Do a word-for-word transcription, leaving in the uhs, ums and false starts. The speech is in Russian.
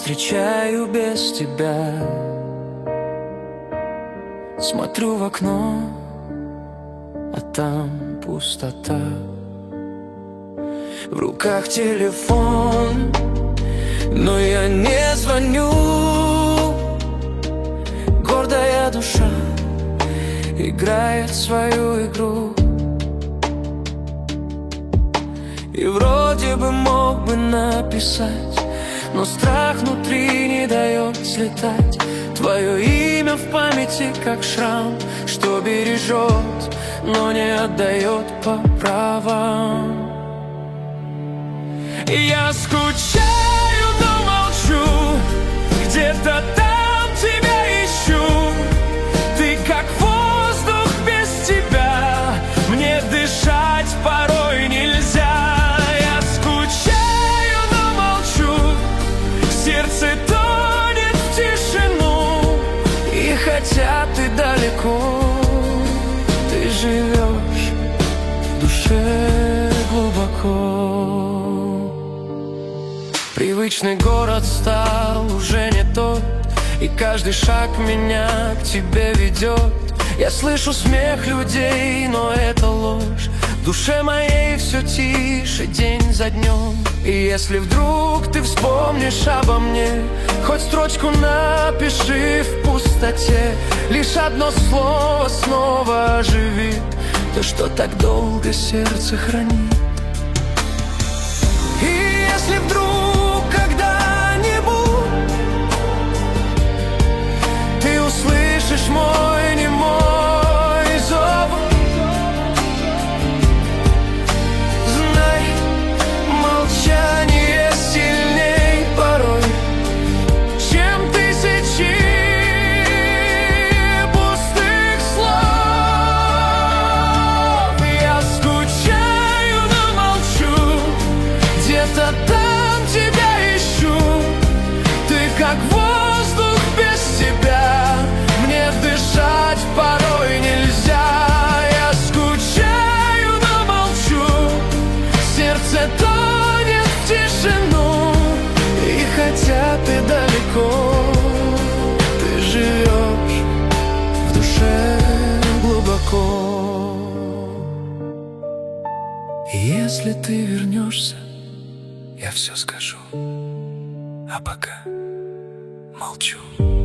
встречаю без тебя. Смотрю в окно, а там пустота. В руках телефон, но я не звоню. Гордая душа играет свою игру. И вроде бы мог бы написать, но страх внутри не дает слетать. Твое имя в памяти, как шрам, что бережет, но не отдает по правам. Я скучаю, но молчу, где-то там тебя ищу. Ты как воздух, без тебя мне дышать порой нельзя. Я скучаю, но молчу, сердце тонет в тишину. И хотя ты далеко, ты живешь в душе глубоко. Привычный город стал уже не тот, и каждый шаг меня к тебе ведет. Я слышу смех людей, но это ложь. В душе моей все тише день за днем. И если вдруг ты вспомнишь обо мне, хоть строчку напиши в пустоте. Лишь одно слово снова оживит то, что так долго сердце хранит. И если вдруг услышишь мой немой зов, знай, молчание сильней порой, чем тысячи пустых слов. Я скучаю, но молчу, где-то там тебя ищу. Ты как воздух, без тебя мне дышать порой нельзя. Я скучаю, но молчу, сердце тонет в тишину. И хотя ты далеко, ты живешь в душе глубоко. И если ты вернешься, я все скажу, а пока молчу.